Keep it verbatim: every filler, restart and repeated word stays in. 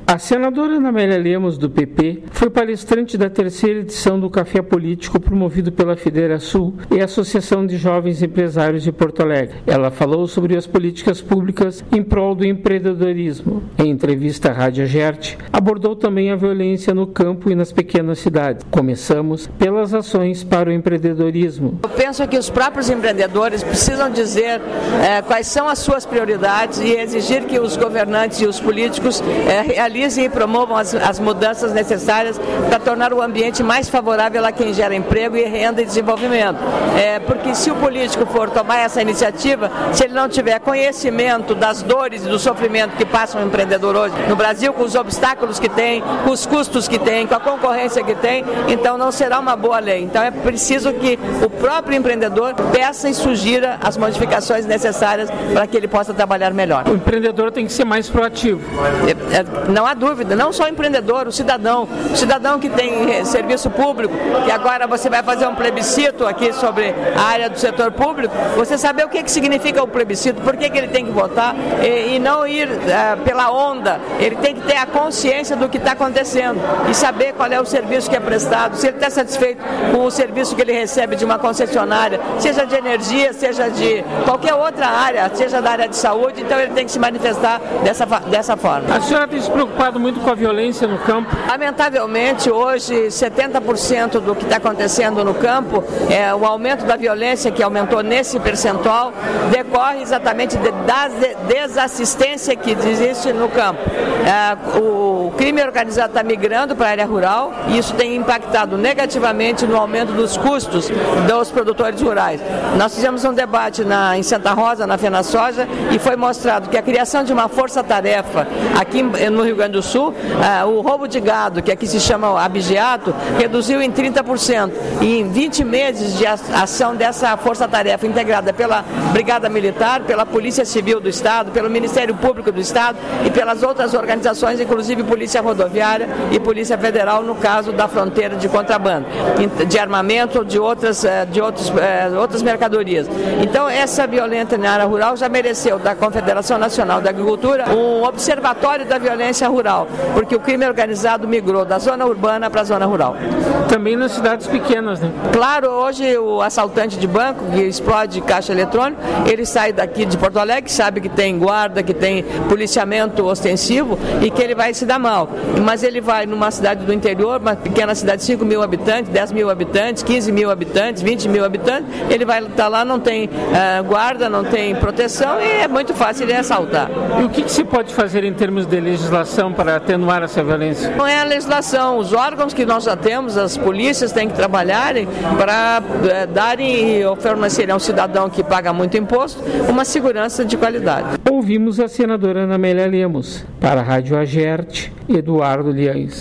A senadora Ana Amélia Lemos, do P P, foi palestrante da terceira edição do Café Político promovido pela Federação e a Associação de Jovens Empresários de Porto Alegre. Ela falou sobre as políticas públicas em prol do empreendedorismo. Em entrevista à Rádio Agerte, abordou também a violência no campo e nas pequenas cidades. Começamos pelas ações para o empreendedorismo. Eu penso que os próprios empreendedores precisam dizer é, quais são as suas prioridades e exigir que os governantes e os políticos é, realizem e promovam as, as mudanças necessárias para tornar o ambiente mais favorável a quem gera emprego e renda e desenvolvimento. É, porque se o político for tomar essa iniciativa, se ele não tiver conhecimento das dores e do sofrimento que passa o empreendedor hoje no Brasil, com os obstáculos que tem, com os custos que tem, com a concorrência que tem, então não será uma boa lei. Então é preciso que o próprio empreendedor peça e sugira as modificações necessárias para que ele possa trabalhar melhor. O empreendedor tem que ser mais proativo. É, é, não há dúvida, não só o empreendedor, o cidadão, o cidadão que tem serviço público, que agora você vai fazer um plebiscito aqui sobre a área do setor público, você saber o que, que significa o plebiscito, por que, que ele tem que votar e, e não ir uh, pela onda. Ele tem que ter a consciência do que está acontecendo e saber qual é o serviço que é prestado, se ele está satisfeito com o serviço que ele recebe de uma concessionária, seja de energia, seja de qualquer outra área, seja da área de saúde, então ele tem que se manifestar dessa, dessa forma. A senhora tem se preocupado muito com a violência no campo? Lamentavelmente, hoje, setenta por cento do que está acontecendo no campo, é, o aumento da violência que aumentou nesse percentual, decorre exatamente de, da desassistência que existe no campo. É, o crime organizado está migrando para a área rural e isso tem impactado negativamente no aumento dos custos dos produtores rurais. Nós fizemos um debate na, em Santa Rosa, na FenaSoja, e foi mostrado que a criação de uma força-tarefa aqui no Rio Grande do Sul, uh, o roubo de gado, que aqui se chama abigeato, reduziu em trinta por cento. E em vinte meses de ação dessa força-tarefa integrada pela Brigada Militar, pela Polícia Civil do Estado, pelo Ministério Público do Estado e pelas outras organizações, inclusive Polícia Rodoviária e Polícia Federal, no caso da fronteira de contrabando, de armamento, de outras, de outros, outras mercadorias. Então, essa violência na área rural já mereceu da Confederação Nacional da Agricultura um observatório da violência rural, porque o crime organizado migrou da zona urbana para a zona rural. Também nas cidades pequenas, né? Claro, hoje o assaltante de banco que explode caixa eletrônico, ele sai daqui de Porto Alegre, sabe que tem guarda, que tem policiamento ostensivo e que ele vai se dar mal. Mas ele vai numa cidade do interior, uma pequena cidade de cinco mil habitantes, dez mil habitantes, quinze mil habitantes, vinte mil habitantes, ele vai estar lá, não tem uh, guarda, não tem proteção e é muito fácil ele assaltar. E o que, que se pode fazer em termos de legislação para atenuar essa violência? Não é a legislação, os órgãos que nós já temos, as polícias têm que trabalharem para uh, darem e oferecerem ao cidadão que paga muito imposto uma segurança de qualidade. Ouvimos a senadora Ana Amélia Lemos. Para a Rádio Agerte, Eduardo Liães.